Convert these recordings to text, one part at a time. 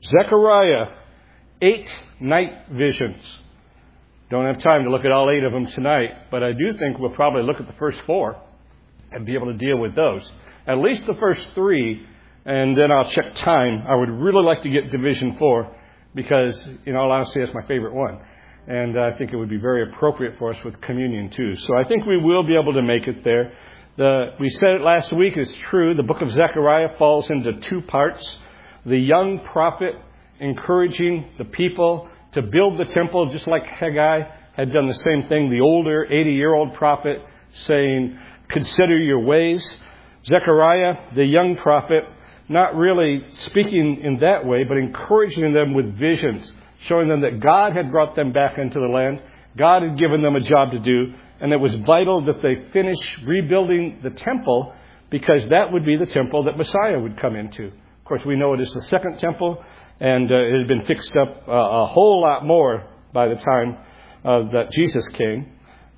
Zechariah, 8 night visions. Don't have time to look at all 8 of them tonight, but I do think we'll probably look at the first 4 and be able to deal with those. At least the first 3, and then I'll check time. I would really like to get to vision 4 because, in all honesty, that's my favorite one. And I think it would be very appropriate for us with communion too. So I think we will be able to make it there. We said it last week, it's true. The book of Zechariah falls into 2 parts. The young prophet encouraging the people to build the temple, just like Haggai had done the same thing. The older 80-year-old prophet saying, consider your ways. Zechariah, the young prophet, not really speaking in that way, but encouraging them with visions, showing them that God had brought them back into the land. God had given them a job to do, and it was vital that they finish rebuilding the temple because that would be the temple that Messiah would come into. Of course, we know it is the second temple, and it had been fixed up a whole lot more by the time that Jesus came.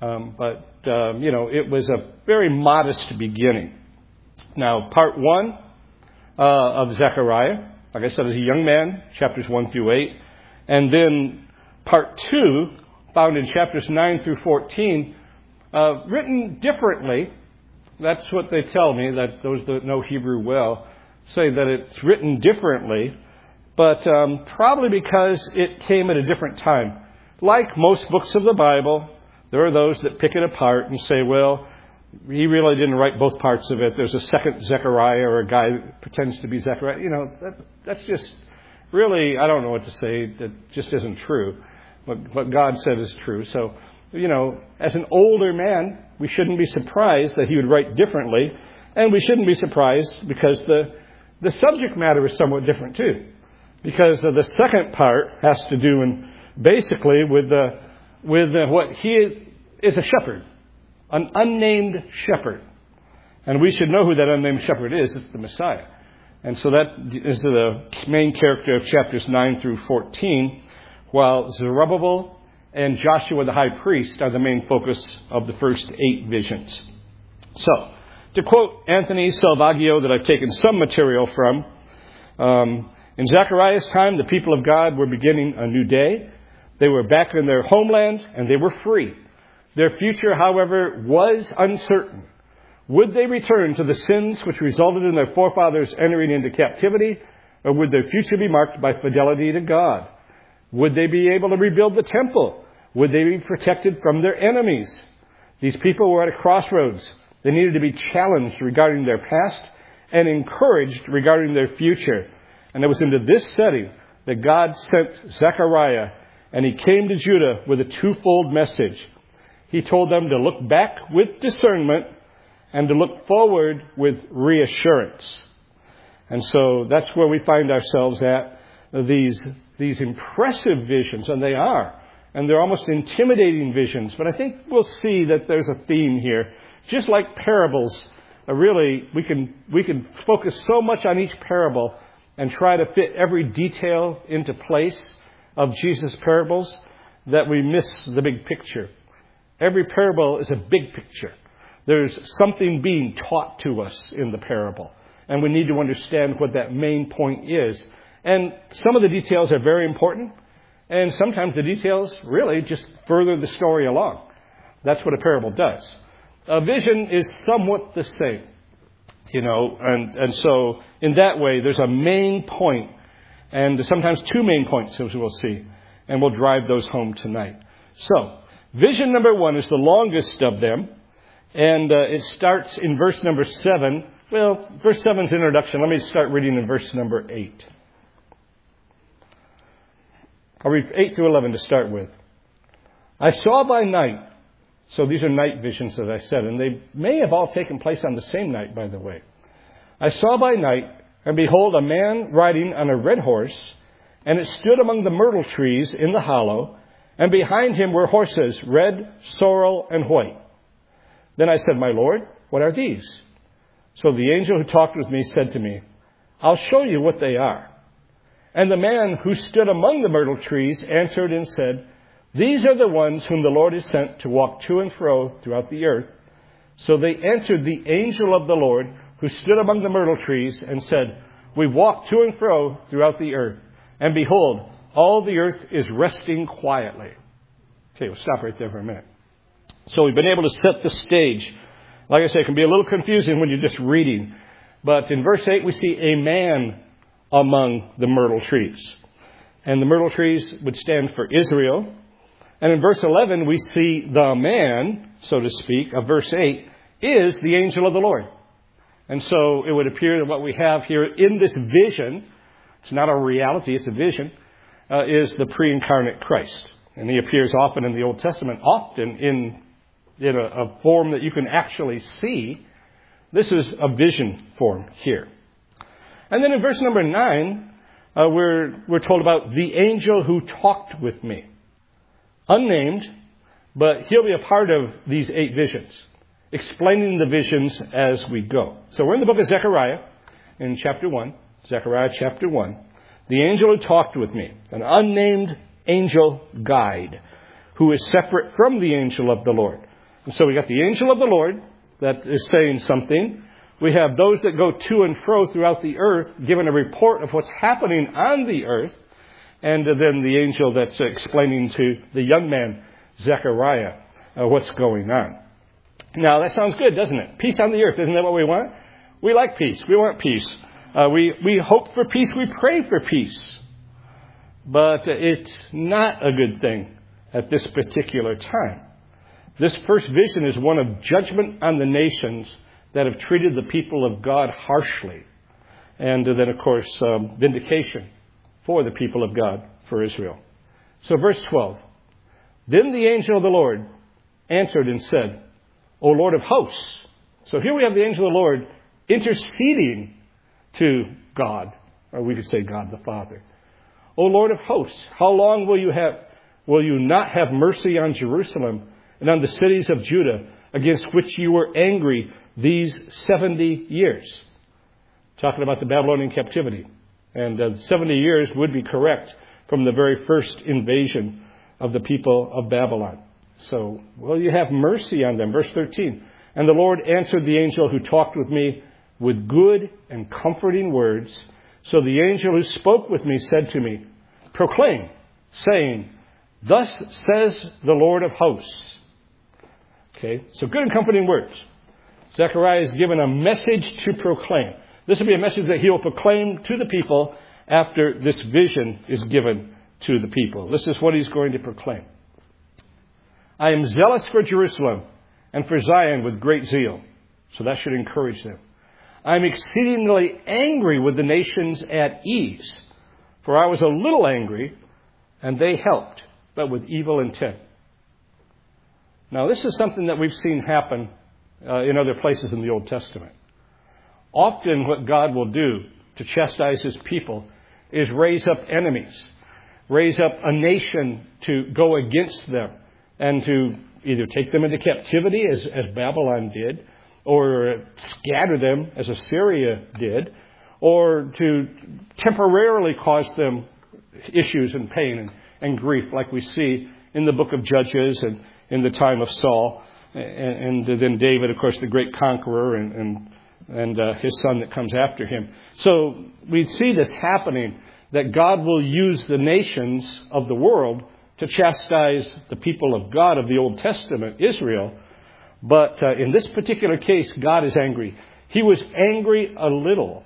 It was a very modest beginning. Now, part 1 of Zechariah, like I said, is a young man, chapters 1 through 8. And then part 2, found in chapters 9 through 14, written differently. That's what they tell me, that those that know Hebrew well say that it's written differently, but probably because it came at a different time. Like most books of the Bible, there are those that pick it apart and say, well, he really didn't write both parts of it. There's a second Zechariah, or a guy who pretends to be Zechariah. That's just really, I don't know what to say. That just isn't true. What God said is true. So, as an older man, we shouldn't be surprised that he would write differently. And we shouldn't be surprised because the subject matter is somewhat different too. Because the second part has to do basically with what he is a shepherd, an unnamed shepherd. And we should know who that unnamed shepherd is. It's the Messiah. And so that is the main character of chapters 9 through 14, while Zerubbabel and Joshua the high priest are the main focus of the first 8 visions. So, to quote Anthony Salvaggio, that I've taken some material from, in Zechariah's time, the people of God were beginning a new day. They were back in their homeland, and they were free. Their future, however, was uncertain. Would they return to the sins which resulted in their forefathers entering into captivity, or would their future be marked by fidelity to God? Would they be able to rebuild the temple? Would they be protected from their enemies? These people were at a crossroads. They needed to be challenged regarding their past and encouraged regarding their future. And it was into this setting that God sent Zechariah, and he came to Judah with a twofold message. He told them to look back with discernment and to look forward with reassurance. And so that's where we find ourselves at, these impressive visions, and they are. And they're almost intimidating visions. But I think we'll see that there's a theme here. Just like parables, really, we can focus so much on each parable and try to fit every detail into place of Jesus' parables that we miss the big picture. Every parable is a big picture. There's something being taught to us in the parable, and we need to understand what that main point is. And some of the details are very important, and sometimes the details really just further the story along. That's what a parable does. A vision is somewhat the same, and so in that way there's a main point, and sometimes 2 main points, as we'll see, and we'll drive those home tonight. So, vision number 1 is the longest of them, and it starts in verse number 7. Well, verse 7 is introduction. Let me start reading in verse number 8. I'll read 8 through 11 to start with. I saw by night. So these are night visions, as I said, and they may have all taken place on the same night, by the way. I saw by night, and behold, a man riding on a red horse, and it stood among the myrtle trees in the hollow, and behind him were horses, red, sorrel, and white. Then I said, My Lord, what are these? So the angel who talked with me said to me, I'll show you what they are. And the man who stood among the myrtle trees answered and said, These are the ones whom the Lord has sent to walk to and fro throughout the earth. So they answered the angel of the Lord who stood among the myrtle trees and said, We walk to and fro throughout the earth, and behold, all the earth is resting quietly. Okay, we'll stop right there for a minute. So we've been able to set the stage. Like I say, it can be a little confusing when you're just reading. But in verse 8, we see a man among the myrtle trees. And the myrtle trees would stand for Israel. And in verse 11, we see the man, so to speak, of verse 8, is the angel of the Lord. And so it would appear that what we have here in this vision, it's not a reality, it's a vision, is the pre-incarnate Christ. And he appears often in the Old Testament, often in a form that you can actually see. This is a vision form here. And then in verse number 9, we're told about the angel who talked with me. Unnamed, but he'll be a part of these 8 visions, explaining the visions as we go. So we're in the book of Zechariah in chapter 1, Zechariah chapter 1. The angel who talked with me, an unnamed angel guide, who is separate from the angel of the Lord. And so we got the angel of the Lord that is saying something. We have those that go to and fro throughout the earth, giving a report of what's happening on the earth. And then the angel that's explaining to the young man, Zechariah, what's going on. Now, that sounds good, doesn't it? Peace on the earth, isn't that what we want? We like peace. We want peace. We hope for peace. We pray for peace. But it's not a good thing at this particular time. This first vision is one of judgment on the nations that have treated the people of God harshly. And then, of course, vindication for the people of God, for Israel. So verse 12. Then the angel of the Lord answered and said, O Lord of hosts. So here we have the angel of the Lord interceding to God, or we could say God the Father. O Lord of hosts, how long will you not have mercy on Jerusalem and on the cities of Judah, against which you were angry these 70 years? Talking about the Babylonian captivity. And 70 years would be correct from the very first invasion of the people of Babylon. So, will you have mercy on them? Verse 13. And the Lord answered the angel who talked with me with good and comforting words. So the angel who spoke with me said to me, proclaim, saying, thus says the Lord of hosts. Okay, so good and comforting words. Zechariah is given a message to proclaim. This will be a message that he will proclaim to the people after this vision is given to the people. This is what he's going to proclaim. I am zealous for Jerusalem and for Zion with great zeal. So that should encourage them. I am exceedingly angry with the nations at ease. For I was a little angry, and they helped, but with evil intent. Now, this is something that we've seen happen in other places in the Old Testament. Often what God will do to chastise his people is raise up enemies, raise up a nation to go against them and to either take them into captivity as Babylon did, or scatter them as Assyria did, or to temporarily cause them issues and pain and grief like we see in the book of Judges and in the time of Saul. And then David, of course, the great conqueror, and his son that comes after him. So we see this happening, that God will use the nations of the world to chastise the people of God of the Old Testament, Israel. But in this particular case, God is angry. He was angry a little,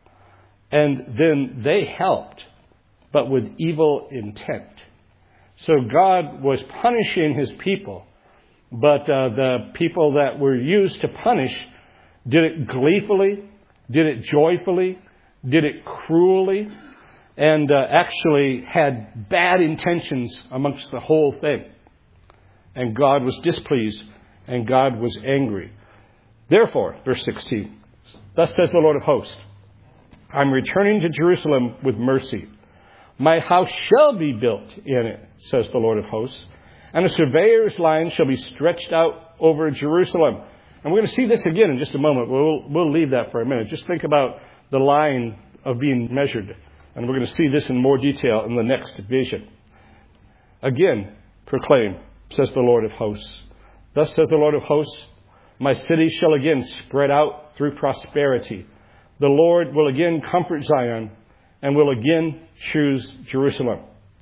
and then they helped, but with evil intent. So God was punishing his people, but the people that were used to punish did it gleefully, did it joyfully, did it cruelly, and actually had bad intentions amongst the whole thing. And God was displeased, and God was angry. Therefore, verse 16, thus says the Lord of hosts, I'm returning to Jerusalem with mercy. My house shall be built in it, says the Lord of hosts, and a surveyor's line shall be stretched out over Jerusalem. And we're going to see this again in just a moment. We'll leave that for a minute. Just think about the line of being measured. And we're going to see this in more detail in the next vision. Again, proclaim, says the Lord of hosts. Thus says the Lord of hosts, my city shall again spread out through prosperity. The Lord will again comfort Zion, and will again choose Jerusalem.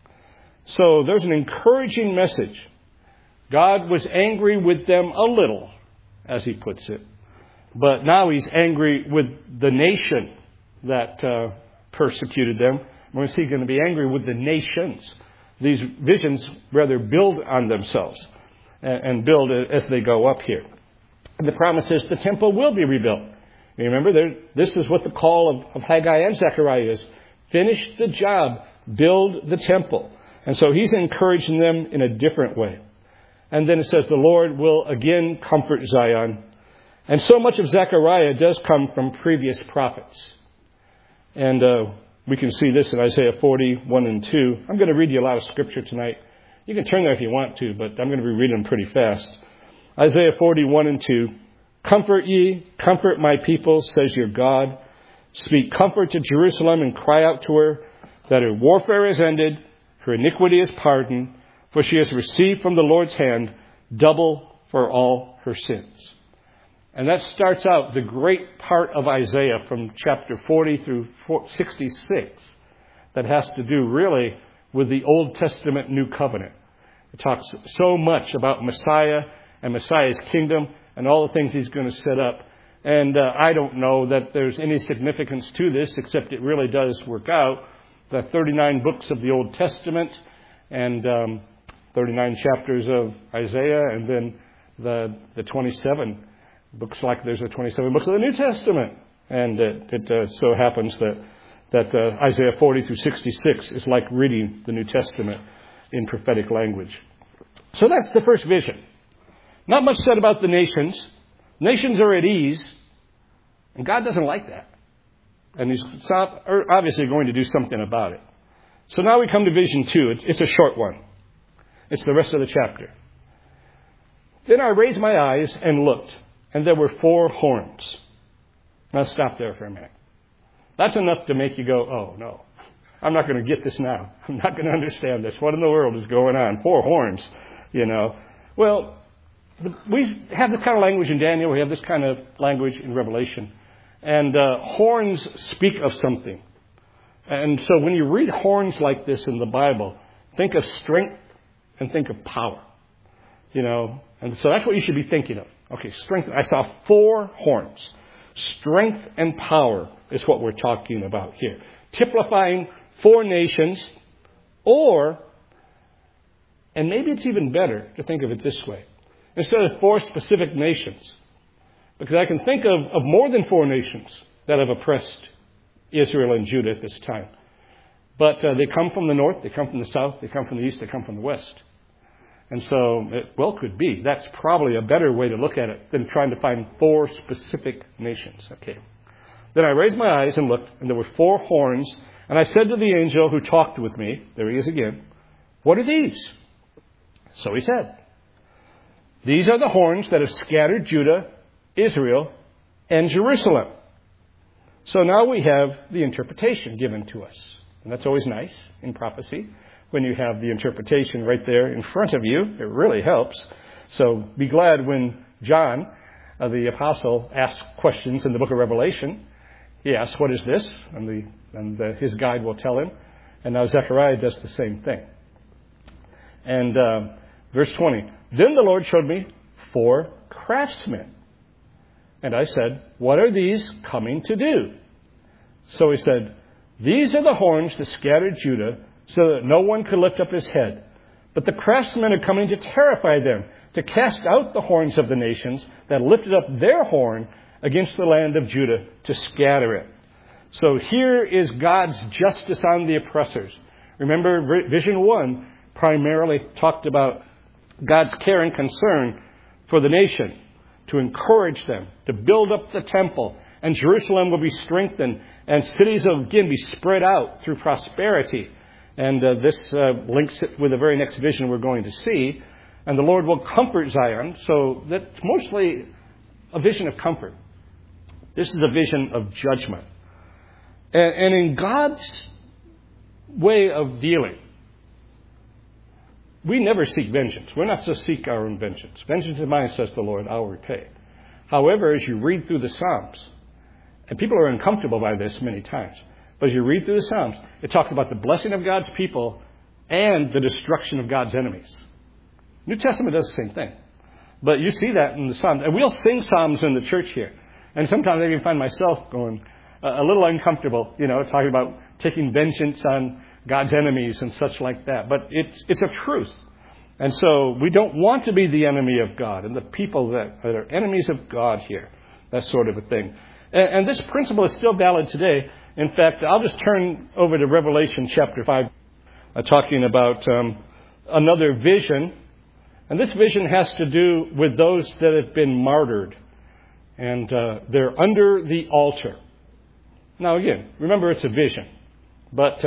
So there's an encouraging message. God was angry with them a little, as he puts it. But now he's angry with the nation that persecuted them. When is he going to be angry with the nations? These visions rather build on themselves and build as they go up here. And the promise is the temple will be rebuilt. You remember, this is what the call of Haggai and Zechariah is. Finish the job. Build the temple. And so he's encouraging them in a different way. And then it says the Lord will again comfort Zion. And so much of Zechariah does come from previous prophets. And we can see this in Isaiah 40:1 and 2. I'm going to read you a lot of scripture tonight. You can turn there if you want to, but I'm going to be reading them pretty fast. Isaiah 40:1 and 2. Comfort ye, comfort my people, says your God. Speak comfort to Jerusalem and cry out to her that her warfare is ended, her iniquity is pardoned, for she has received from the Lord's hand double for all her sins. And that starts out the great part of Isaiah from chapter 40 through 66 that has to do really with the Old Testament New Covenant. It talks so much about Messiah and Messiah's kingdom and all the things he's going to set up. And I don't know that there's any significance to this, except it really does work out. The 39 books of the Old Testament and 39 chapters of Isaiah, and then the 27 looks like there's the 27 books of the New Testament. And it so happens that Isaiah 40 through 66 is like reading the New Testament in prophetic language. So that's the first vision. Not much said about the nations. Nations are at ease, and God doesn't like that. And he's obviously going to do something about it. So now we come to vision 2. It's a short one. It's the rest of the chapter. Then I raised my eyes and looked, and there were 4 horns. Now stop there for a minute. That's enough to make you go, oh, no. I'm not going to get this now. I'm not going to understand this. What in the world is going on? 4 horns, you know. Well, we have this kind of language in Daniel. We have this kind of language in Revelation. And horns speak of something. And so when you read horns like this in the Bible, think of strength and think of power. You know, and so that's what you should be thinking of. Okay, strength. I saw 4 horns. Strength and power is what we're talking about here. Typifying 4 nations, and maybe it's even better to think of it this way, instead of 4 specific nations. Because I can think of more than 4 nations that have oppressed Israel and Judah at this time. But they come from the north, they come from the south, they come from the east, they come from the west. And so it well could be. That's probably a better way to look at it than trying to find 4 specific nations. Okay. Then I raised my eyes and looked, and there were 4 horns. And I said to the angel who talked with me, there he is again, what are these? So he said, these are the horns that have scattered Judah, Israel, and Jerusalem. So now we have the interpretation given to us. And that's always nice in prophecy, when you have the interpretation right there in front of you. It really helps. So be glad when John, the apostle, asks questions in the book of Revelation. He asks, what is this? And his guide will tell him. And now Zechariah does the same thing. And verse 20, then the Lord showed me 4 craftsmen. And I said, what are these coming to do? So he said, these are the horns that scattered Judah, so that no one could lift up his head. But the craftsmen are coming to terrify them, to cast out the horns of the nations that lifted up their horn against the land of Judah, to scatter it. So here is God's justice on the oppressors. Remember, Vision 1 primarily talked about God's care and concern for the nation, to encourage them, to build up the temple, and Jerusalem will be strengthened, and cities will again be spread out through prosperity. And this links it with the very next vision we're going to see. And the Lord will comfort Zion. So that's mostly a vision of comfort. This is a vision of judgment. And in God's way of dealing, we never seek vengeance. We're not to seek our own vengeance. Vengeance is mine, says the Lord, I'll repay. However, as you read through the Psalms, and people are uncomfortable by this many times, But as you read through the Psalms, it talks about the blessing of God's people and the destruction of God's enemies. New Testament does the same thing. But you see that in the Psalms. And we'll sing Psalms in the church here. And sometimes I even find myself going a little uncomfortable, talking about taking vengeance on God's enemies and such like that. But it's a truth. And so we don't want to be the enemy of God and the people that are enemies of God here. That sort of a thing. And this principle is still valid today. In fact, I'll just turn over to Revelation chapter 5, talking about another vision. And this vision has to do with those that have been martyred. And they're under the altar. Now again, remember it's a vision. But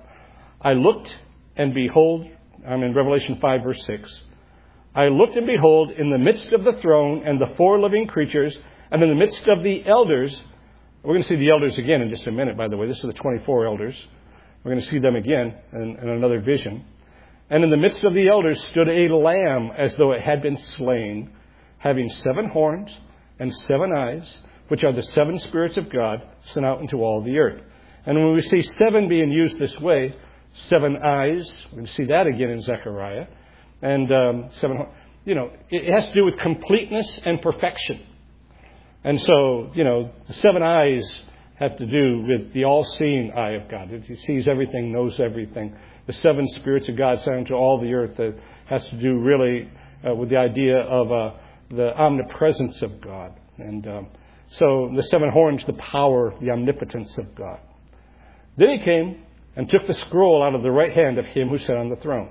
I looked and behold, I'm in Revelation 5 verse 6. I looked and behold in the midst of the throne and the 4 living creatures and in the midst of the elders. We're going to see the elders again in just a minute, by the way. This is the 24 elders. We're going to see them again in another vision. And in the midst of the elders stood a lamb as though it had been slain, having 7 horns and 7 eyes, which are the 7 spirits of God sent out into all the earth. And when we see 7 being used this way, 7 eyes, we're going to see that again in Zechariah. And 7, it has to do with completeness and perfection. And so, the 7 eyes have to do with the all-seeing eye of God. He sees everything, knows everything. The 7 spirits of God sent into all the earth that has to do really with the idea of the omnipresence of God. And so the 7 horns, the power, the omnipotence of God. Then he came and took the scroll out of the right hand of him who sat on the throne.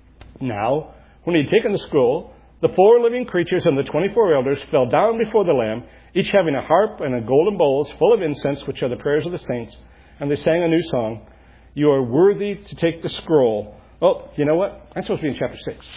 Now, when he had taken the scroll, the 4 living creatures and the 24 elders fell down before the Lamb, each having a harp and a golden bowls full of incense, which are the prayers of the saints. And they sang a new song, "You are worthy to take the scroll." Oh, you know what? I'm supposed to be in chapter 6.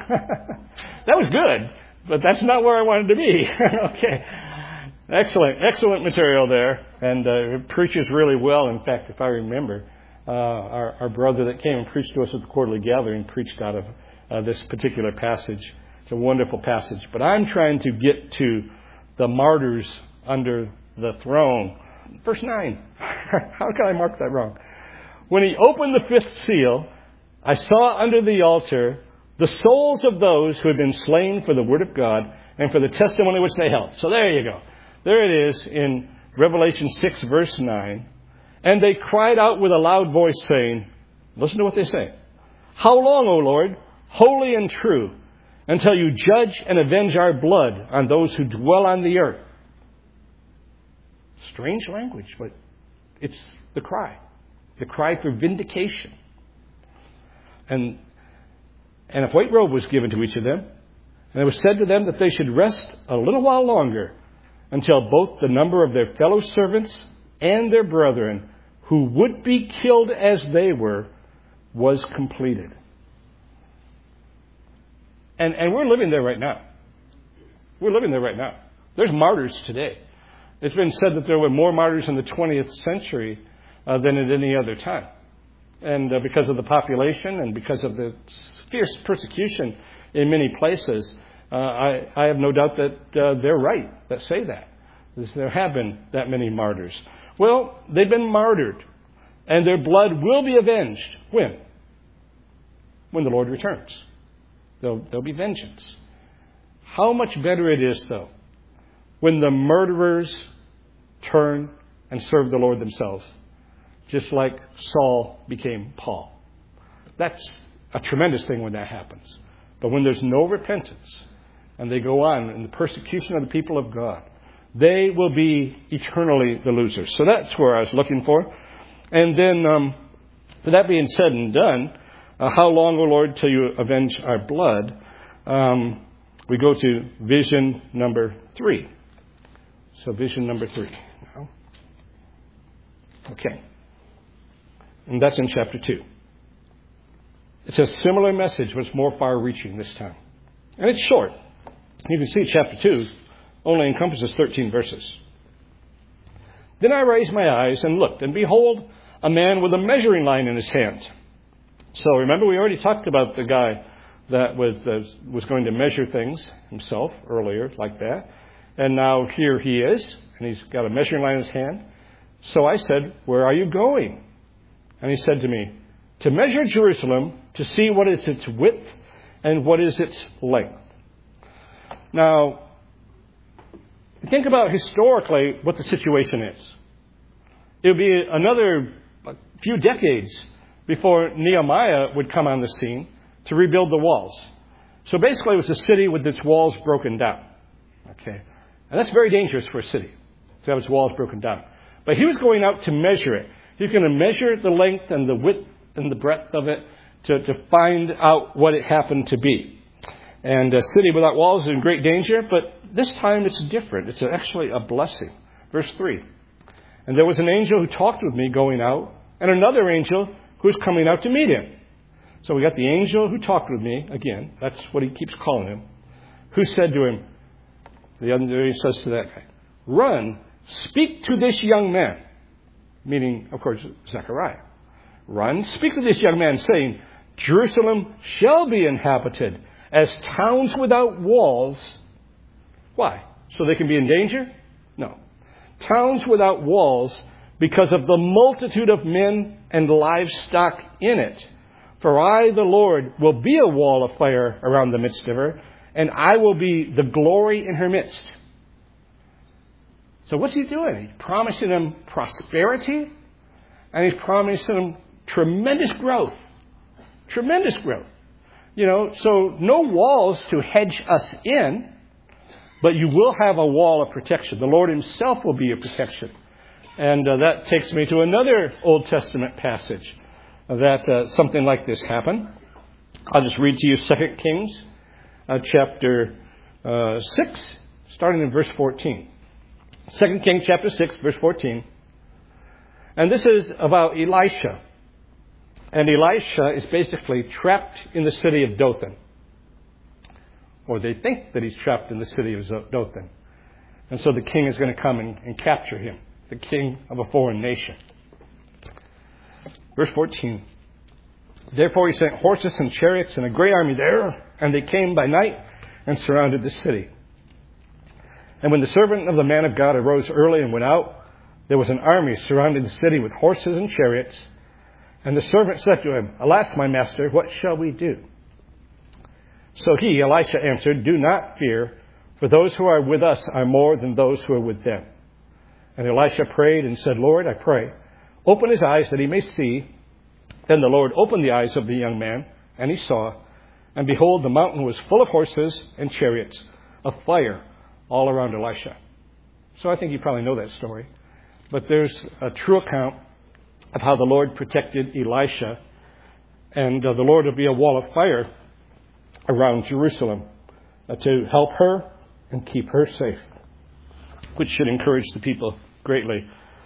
That was good, but that's not where I wanted to be. Okay. Excellent material there. And it preaches really well. In fact, if I remember, our brother that came and preached to us at the quarterly gathering preached out of this particular passage. It's a wonderful passage. But I'm trying to get to the martyrs under the throne. Verse 9. How can I mark that wrong? When he opened the 5th seal, I saw under the altar the souls of those who had been slain for the word of God and for the testimony which they held. So there you go. There it is in Revelation 6 verse 9. And they cried out with a loud voice saying, listen to what they say. "How long, O Lord, holy and true, until you judge and avenge our blood on those who dwell on the earth?" Strange language, but it's the cry for vindication. And a white robe was given to each of them, and it was said to them that they should rest a little while longer until both the number of their fellow servants and their brethren who would be killed as they were was completed. And we're living there right now. We're living there right now. There's martyrs today. It's been said that there were more martyrs in the 20th century than at any other time. And because of the population and because of the fierce persecution in many places, I have no doubt that they're right that say that. There have been that many martyrs. Well, they've been martyred, and their blood will be avenged. When? When the Lord returns. There'll be vengeance. How much better it is, though, when the murderers turn and serve the Lord themselves, just like Saul became Paul. That's a tremendous thing when that happens. But when there's no repentance, and they go on in the persecution of the people of God, they will be eternally the losers. So that's where I was looking for. And then, with that being said and done, how long, O Lord, till you avenge our blood? We go to vision number 3. So vision number 3. Now. Okay. And that's in chapter 2. It's a similar message, but it's more far-reaching this time. And it's short. You can see chapter 2 only encompasses 13 verses. Then I raised my eyes and looked, and behold, a man with a measuring line in his hand. So remember, we already talked about the guy that was going to measure things himself earlier, like that. And now here he is, and he's got a measuring line in his hand. So I said, where are you going? And he said to me, to measure Jerusalem, to see what is its width and what is its length. Now, think about historically what the situation is. It would be another few decades before Nehemiah would come on the scene to rebuild the walls. So basically it was a city with its walls broken down. Okay, and that's very dangerous for a city, to have its walls broken down. But he was going out to measure it. He was going to measure the length and the width and the breadth of it to find out what it happened to be. And a city without walls is in great danger, but this time it's different. It's actually a blessing. Verse 3. And there was an angel who talked with me going out, and another angel who was coming out to meet him. So we got the angel who talked with me, again, that's what he keeps calling him, who said to him, the other says to that guy, run, speak to this young man, meaning, of course, Zechariah. Run, speak to this young man, saying, Jerusalem shall be inhabited as towns without walls. Why? So they can be in danger? No. Towns without walls because of the multitude of men and livestock in it. For I, the Lord, will be a wall of fire around the midst of her, and I will be the glory in her midst. So what's he doing? He's promising them prosperity, and he's promising them tremendous growth. Tremendous growth. So no walls to hedge us in, but you will have a wall of protection. The Lord himself will be your protection. And that takes me to another Old Testament passage that something like this happened. I'll just read to you 2 Kings chapter 6, starting in verse 14. 2 Kings chapter 6, verse 14. And this is about Elisha. And Elisha is basically trapped in the city of Dothan. Or they think that he's trapped in the city of Dothan. And so the king is going to come and capture him, the king of a foreign nation. Verse 14. Therefore he sent horses and chariots and a great army there, and they came by night and surrounded the city. And when the servant of the man of God arose early and went out, there was an army surrounding the city with horses and chariots. And the servant said to him, Alas, my master, what shall we do? So he, Elisha, answered, Do not fear, for those who are with us are more than those who are with them. And Elisha prayed and said, Lord, I pray, open his eyes that he may see. Then the Lord opened the eyes of the young man, and he saw. And behold, the mountain was full of horses and chariots, of fire all around Elisha. So I think you probably know that story. But there's a true account of how the Lord protected Elisha. And the Lord will be a wall of fire around Jerusalem to help her and keep her safe, which should encourage the people greatly.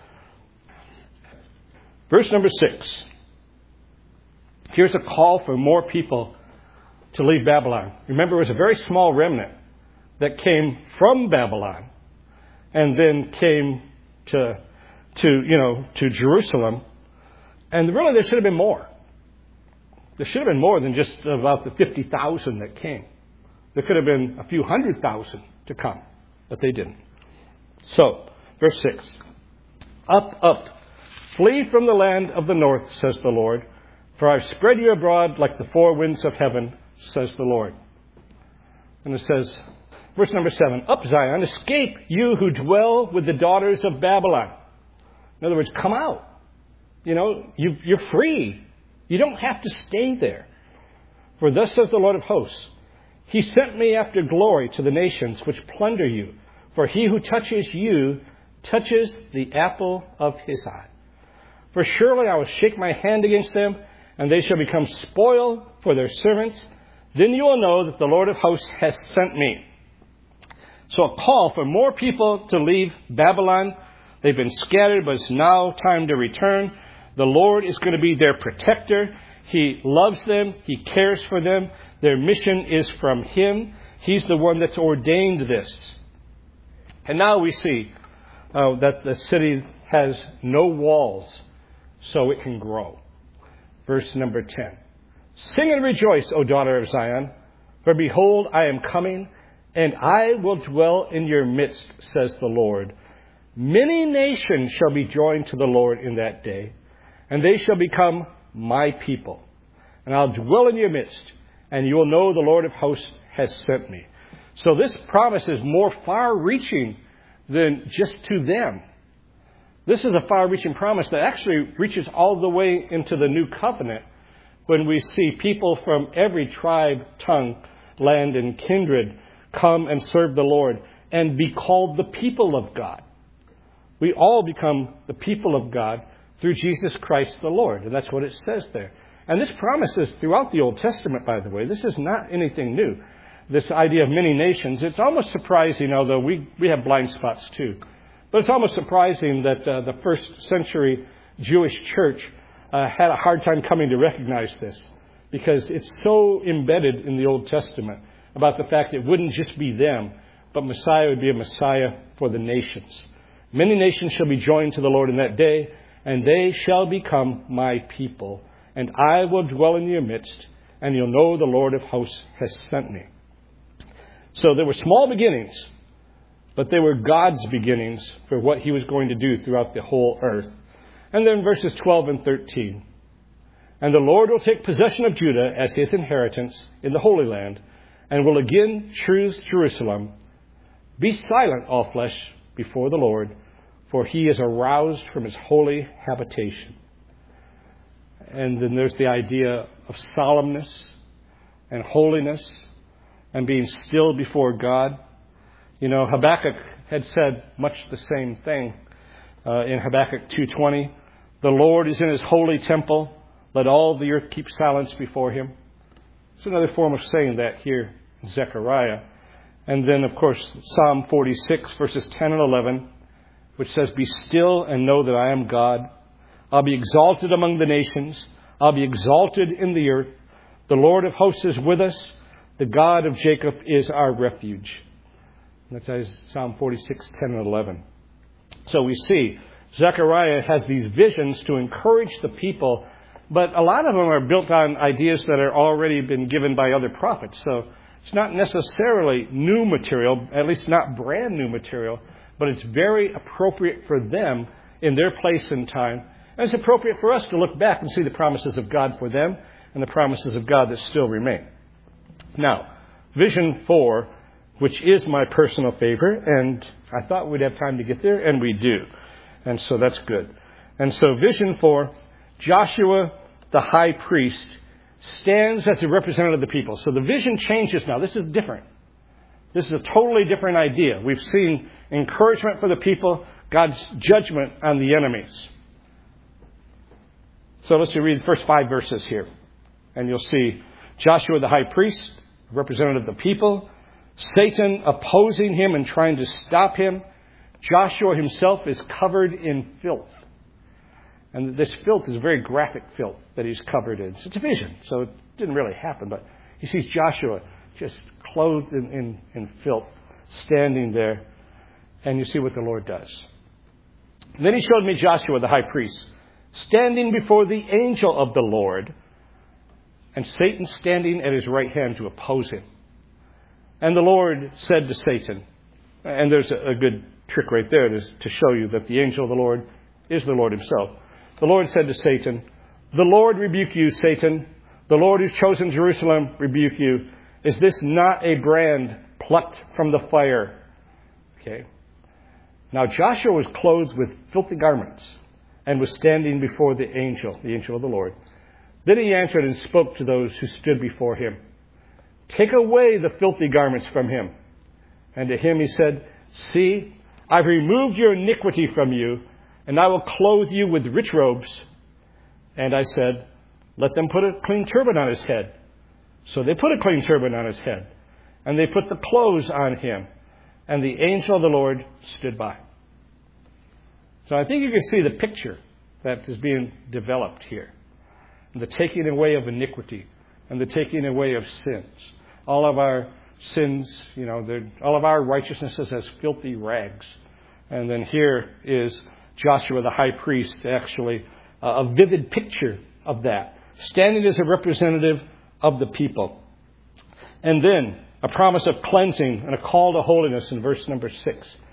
Verse number 6. Here's a call for more people to leave Babylon. Remember, it was a very small remnant that came from Babylon and then came to Jerusalem. And really, there should have been more. There should have been more than just about the 50,000 that came. There could have been a few 100,000 to come, but they didn't. So, verse 6. Up, up, flee from the land of the north, says the Lord, for I've spread you abroad like the four winds of heaven, says the Lord. And it says, verse number 7, Up, Zion, escape, you who dwell with the daughters of Babylon. In other words, come out. You're free. You don't have to stay there. For thus says the Lord of hosts, He sent me after glory to the nations which plunder you. For he who touches you touches the apple of his eye. For surely I will shake my hand against them, and they shall become spoil for their servants. Then you will know that the Lord of hosts has sent me. So a call for more people to leave Babylon. They've been scattered, but it's now time to return. The Lord is going to be their protector. He loves them. He cares for them. Their mission is from Him. He's the one that's ordained this. And now we see that the city has no walls, so it can grow. Verse number 10. Sing and rejoice, O daughter of Zion, for behold, I am coming, and I will dwell in your midst, says the Lord. Many nations shall be joined to the Lord in that day, and they shall become my people. And I'll dwell in your midst, and you will know the Lord of hosts has sent me. So this promise is more far-reaching than just to them. This is a far-reaching promise that actually reaches all the way into the new covenant when we see people from every tribe, tongue, land, and kindred come and serve the Lord and be called the people of God. We all become the people of God through Jesus Christ the Lord. And that's what it says there. And this promise is throughout the Old Testament, by the way. This is not anything new. This idea of many nations, it's almost surprising, although we have blind spots too. But it's almost surprising that the first century Jewish church had a hard time coming to recognize this, because it's so embedded in the Old Testament about the fact it wouldn't just be them, but Messiah would be a Messiah for the nations. Many nations shall be joined to the Lord in that day, and they shall become my people. And I will dwell in your midst, and you'll know the Lord of hosts has sent me. So there were small beginnings, but they were God's beginnings for what he was going to do throughout the whole earth. And then verses 12 and 13. And the Lord will take possession of Judah as his inheritance in the Holy Land, and will again choose Jerusalem. Be silent, all flesh, before the Lord, for he is aroused from his holy habitation. And then there's the idea of solemnness and holiness and being still before God. You know, Habakkuk had said much the same thing in Habakkuk 2:20. The Lord is in his holy temple. Let all the earth keep silence before him. It's another form of saying that here in Zechariah. And then, of course, Psalm 46, verses 10 and 11, which says, Be still and know that I am God. I'll be exalted among the nations. I'll be exalted in the earth. The Lord of hosts is with us. The God of Jacob is our refuge. And that's Psalm 46, 10 and 11. So we see Zechariah has these visions to encourage the people, but a lot of them are built on ideas that are already been given by other prophets. So it's not necessarily new material, at least not brand new material, but it's very appropriate for them in their place and time. And it's appropriate for us to look back and see the promises of God for them and the promises of God that still remain. Now, Vision 4, which is my personal favorite, and I thought we'd have time to get there, and we do. And so that's good. And so Vision 4, Joshua, the high priest, stands as a representative of the people. So the vision changes now. This is different. This is a totally different idea. We've seen encouragement for the people, God's judgment on the enemies. So let's read the first 5 verses here. And you'll see Joshua the high priest, representative of the people, Satan opposing him and trying to stop him. Joshua himself is covered in filth. And this filth is very graphic filth that he's covered in. It's a vision, so it didn't really happen. But he sees Joshua just clothed in filth, standing there. And you see what the Lord does. And then he showed me Joshua the high priest, standing before the angel of the Lord, and Satan standing at his right hand to oppose him. And the Lord said to Satan, and there's a good trick right there to show you that the angel of the Lord is the Lord himself. The Lord said to Satan, The Lord rebuke you, Satan. The Lord who's chosen Jerusalem rebuke you. Is this not a brand plucked from the fire? Okay. Now Joshua was clothed with filthy garments and was standing before the angel of the Lord. Then he answered and spoke to those who stood before him. Take away the filthy garments from him. And to him he said, See, I've removed your iniquity from you, and I will clothe you with rich robes. And I said, Let them put a clean turban on his head. So they put a clean turban on his head, and they put the clothes on him. And the angel of the Lord stood by. So I think you can see the picture that is being developed here. The taking away of iniquity and the taking away of sins. All of our sins, all of our righteousnesses as filthy rags. And then here is Joshua the high priest, actually a vivid picture of that, standing as a representative of the people. And then a promise of cleansing and a call to holiness in verse number 6.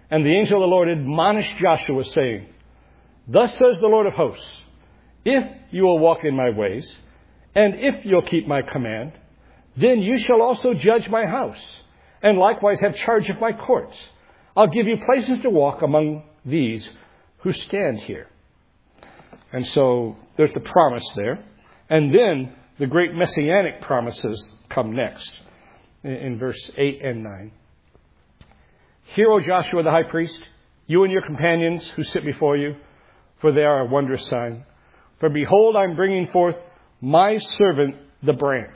And the angel of the Lord admonished Joshua, saying, Thus says the Lord of hosts, if you will walk in my ways, and if you'll keep my command, then you shall also judge my house, and likewise have charge of my courts. I'll give you places to walk among these who stand here. And so there's the promise there. And then the great messianic promises come next in verse 8 and 9. Hear, O Joshua the high priest, you and your companions who sit before you, for they are a wondrous sign. For behold, I'm bringing forth my servant, the branch.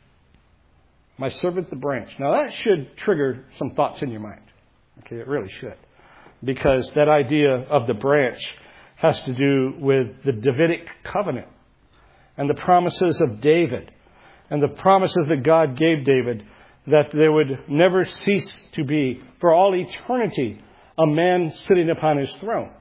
My servant, the branch. Now that should trigger some thoughts in your mind. Okay, it really should. Because that idea of the branch has to do with the Davidic covenant and the promises of David and the promises that God gave David that there would never cease to be, for all eternity, a man sitting upon his throne.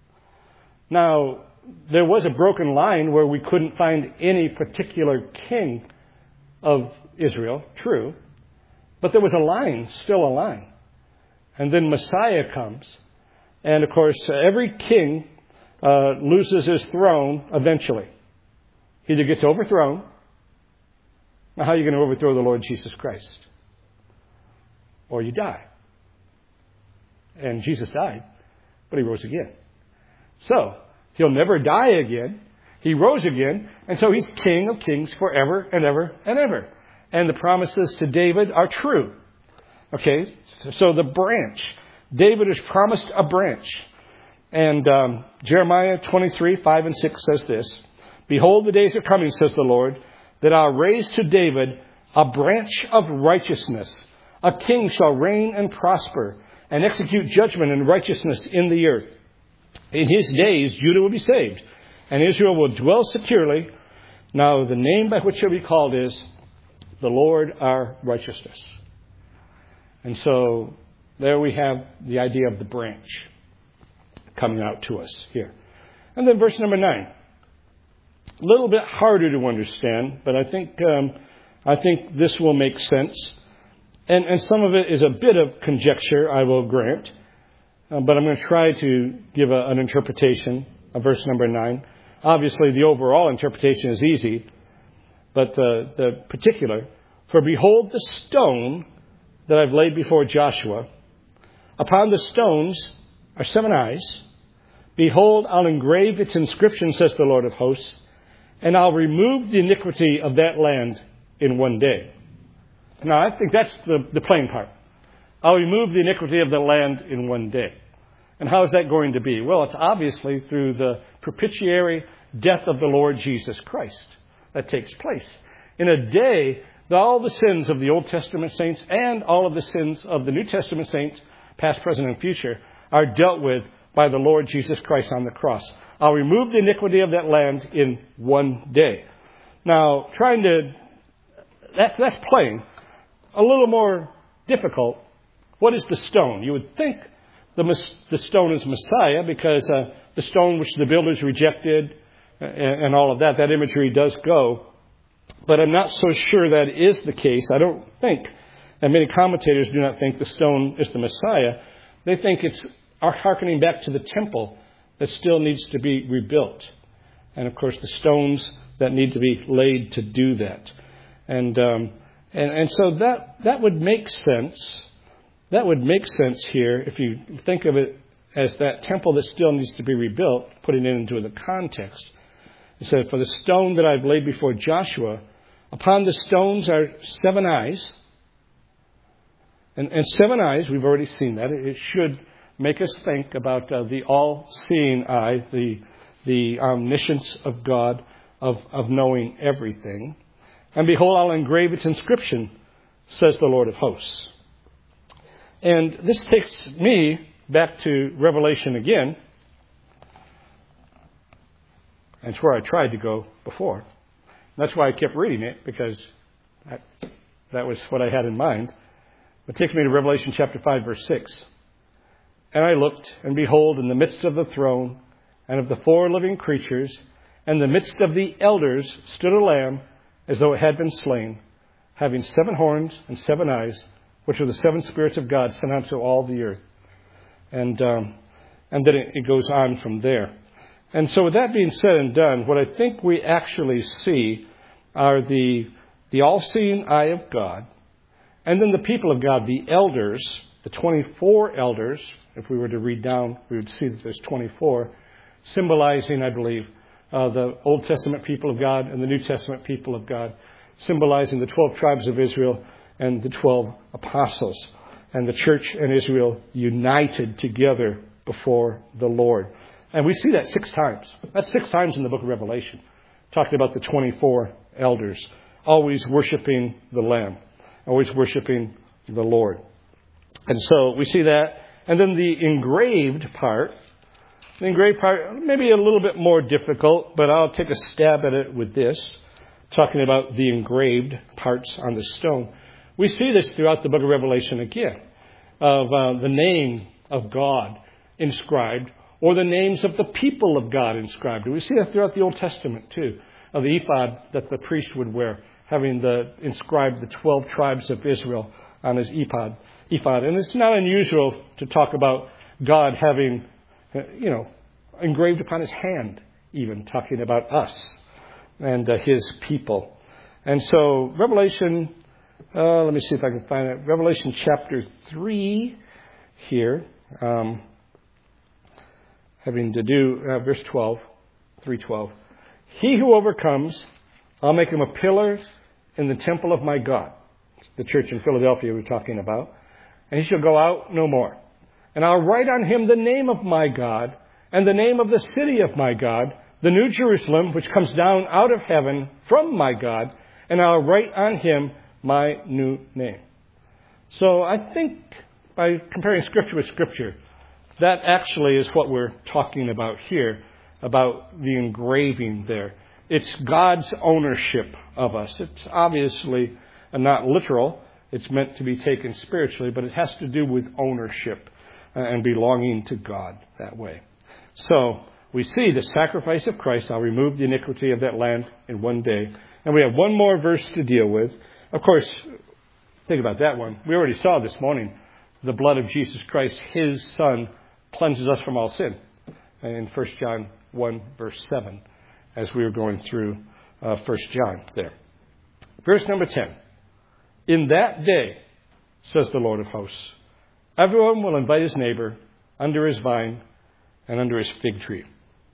Now, there was a broken line where we couldn't find any particular king of Israel, true, but there was a line, still a line. And then Messiah comes, and of course, every king loses his throne eventually. He either gets overthrown. Now, how are you going to overthrow the Lord Jesus Christ? Or you die. And Jesus died, but he rose again. So, he'll never die again. He rose again, and so he's King of kings forever and ever and ever. And the promises to David are true. Okay, so the branch. David is promised a branch. And Jeremiah 23, 5 and 6 says this. Behold, the days are coming, says the Lord, that I'll raise to David a branch of righteousness. A king shall reign and prosper and execute judgment and righteousness in the earth. In his days, Judah will be saved, and Israel will dwell securely. Now, the name by which he'll be called is the Lord our righteousness. And so, there we have the idea of the branch coming out to us here. And then verse number 9. A little bit harder to understand, but I think this will make sense. And some of it is a bit of conjecture, I will grant. But I'm going to try to give an interpretation of verse number 9. Obviously, the overall interpretation is easy, but the particular. For behold the stone that I've laid before Joshua. Upon the stones are 7 eyes. Behold, I'll engrave its inscription, says the Lord of hosts, and I'll remove the iniquity of that land in one day. Now, I think that's the plain part. I'll remove the iniquity of the land in one day. And how is that going to be? Well, it's obviously through the propitiatory death of the Lord Jesus Christ that takes place. In a day, all the sins of the Old Testament saints and all of the sins of the New Testament saints, past, present, and future, are dealt with by the Lord Jesus Christ on the cross. I'll remove the iniquity of that land in one day. Now, that's plain. A little more difficult. What is the stone? You would think the stone is Messiah because the stone which the builders rejected and all of that imagery does go. But I'm not so sure that is the case. I don't think, and many commentators do not think the stone is the Messiah. They think it's hearkening back to the temple that still needs to be rebuilt. And of course the stones that need to be laid to do that. And so that would make sense. That would make sense here if you think of it as that temple that still needs to be rebuilt, putting it into the context. It said, for the stone that I've laid before Joshua, upon the stones are 7 eyes. And 7 eyes, we've already seen that. It should make us think about the all-seeing eye, the omniscience of God, of knowing everything. And behold, I'll engrave its inscription, says the Lord of hosts. And this takes me back to Revelation again. That's where I tried to go before. That's why I kept reading it, because that was what I had in mind. It takes me to Revelation chapter 5, verse 6. And I looked, and behold, in the midst of the throne, and of the 4 living creatures, and in the midst of the elders, stood a lamb, as though it had been slain, having 7 horns and 7 eyes, which are the 7 spirits of God sent unto all the earth. And then it goes on from there. And so with that being said and done, what I think we actually see are the all-seeing eye of God, and then the people of God, the elders, the 24 elders. If we were to read down, we would see that there's 24, symbolizing, I believe, the Old Testament people of God and the New Testament people of God, symbolizing the 12 tribes of Israel and the 12 apostles, and the church and Israel united together before the Lord. And we see that 6 times. That's 6 times in the book of Revelation, talking about the 24 elders, always worshiping the Lamb, always worshiping the Lord. And so we see that. And then the engraved part maybe a little bit more difficult, but I'll take a stab at it with this, talking about the engraved parts on the stone. We see this throughout the book of Revelation again, of the name of God inscribed, or the names of the people of God inscribed. We see that throughout the Old Testament too, of the ephod that the priest would wear, having inscribed the 12 tribes of Israel on his ephod. And it's not unusual to talk about God having, engraved upon his hand, even talking about us and his people. And so Revelation, let me see if I can find it. Revelation chapter 3 here, having to do verse 12, 3:12. He who overcomes, I'll make him a pillar in the temple of my God. The church in Philadelphia we're talking about. And he shall go out no more. And I'll write on him the name of my God and the name of the city of my God, the New Jerusalem, which comes down out of heaven from my God. And I'll write on him my new name. So I think by comparing Scripture with Scripture, that actually is what we're talking about here, about the engraving there. It's God's ownership of us. It's obviously not literal. It's meant to be taken spiritually, but it has to do with ownership and belonging to God that way. So we see the sacrifice of Christ. I'll remove the iniquity of that land in one day. And we have one more verse to deal with. Of course, think about that one. We already saw this morning the blood of Jesus Christ, his Son, cleanses us from all sin. In 1 John 1, verse 7, as we were going through 1 John there. Verse number 10. In that day, says the Lord of hosts, everyone will invite his neighbor under his vine and under his fig tree.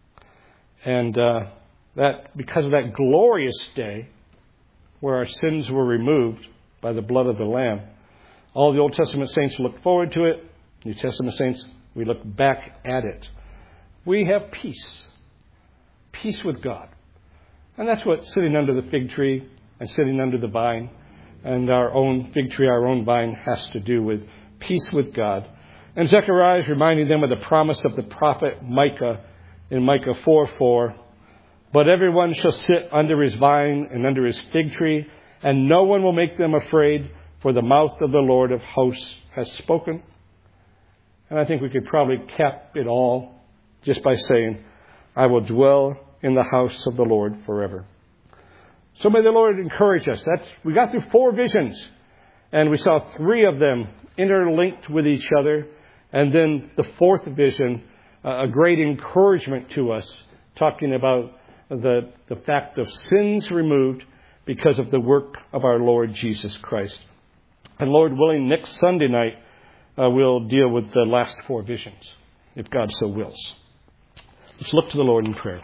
And that because of that glorious day where our sins were removed by the blood of the Lamb, all the Old Testament saints look forward to it. New Testament saints, we look back at it. We have peace. Peace with God. And that's what sitting under the fig tree and sitting under the vine and our own fig tree, our own vine, has to do with peace with God. And Zechariah is reminding them of the promise of the prophet Micah in Micah 4:4. But everyone shall sit under his vine and under his fig tree, and no one will make them afraid, for the mouth of the Lord of hosts has spoken. And I think we could probably cap it all just by saying, I will dwell in the house of the Lord forever. So may the Lord encourage us. We got through 4 visions, and we saw 3 of them interlinked with each other. And then the 4th vision, a great encouragement to us, talking about the fact of sins removed because of the work of our Lord Jesus Christ. And Lord willing, next Sunday night, we'll deal with the last 4 visions, if God so wills. Let's look to the Lord in prayer.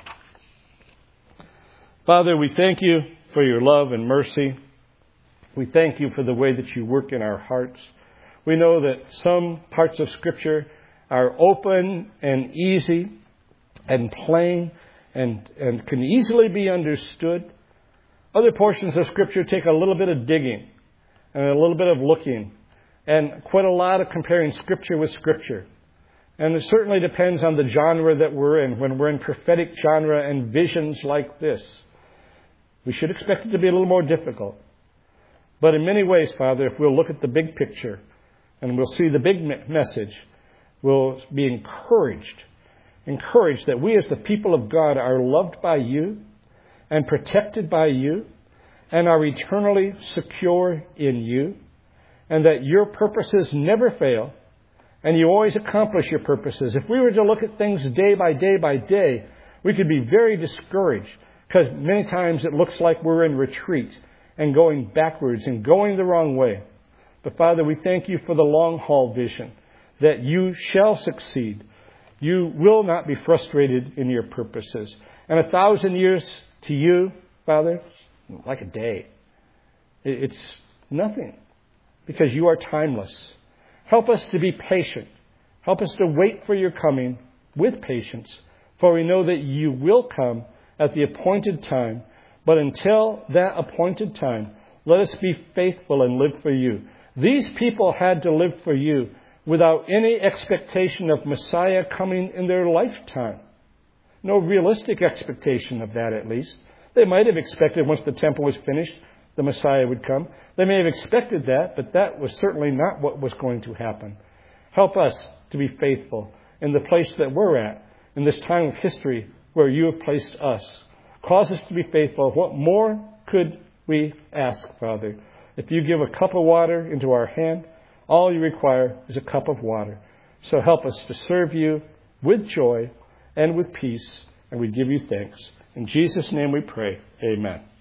Father, we thank you for your love and mercy. We thank you for the way that you work in our hearts. We know that some parts of Scripture are open and easy and plain and can easily be understood. Other portions of Scripture take a little bit of digging and a little bit of looking and quite a lot of comparing Scripture with Scripture. And it certainly depends on the genre that we're in. When we're in prophetic genre and visions like this, we should expect it to be a little more difficult. But in many ways, Father, if we'll look at the big picture and we'll see the big message, we'll be encouraged that we as the people of God are loved by you and protected by you and are eternally secure in you, and that your purposes never fail, And you always accomplish your purposes. If we were to look at things day by day by day, we could be very discouraged, because many times it looks like we're in retreat and going backwards and going the wrong way. But Father, we thank you for the long haul vision, that you shall succeed. You will not be frustrated in your purposes. And 1,000 years to you, Father, like a day. It's nothing, because you are timeless. Help us to be patient. Help us to wait for your coming with patience, for we know that you will come at the appointed time. But until that appointed time, let us be faithful and live for you. These people had to live for you without any expectation of Messiah coming in their lifetime. No realistic expectation of that, at least. They might have expected once the temple was finished, the Messiah would come. They may have expected that, but that was certainly not what was going to happen. Help us to be faithful in the place that we're at, in this time of history where you have placed us. Cause us to be faithful. What more could we ask, Father? If you give a cup of water into our hand, all you require is a cup of water. So help us to serve you with joy and with peace, and we give you thanks. In Jesus' name we pray. Amen.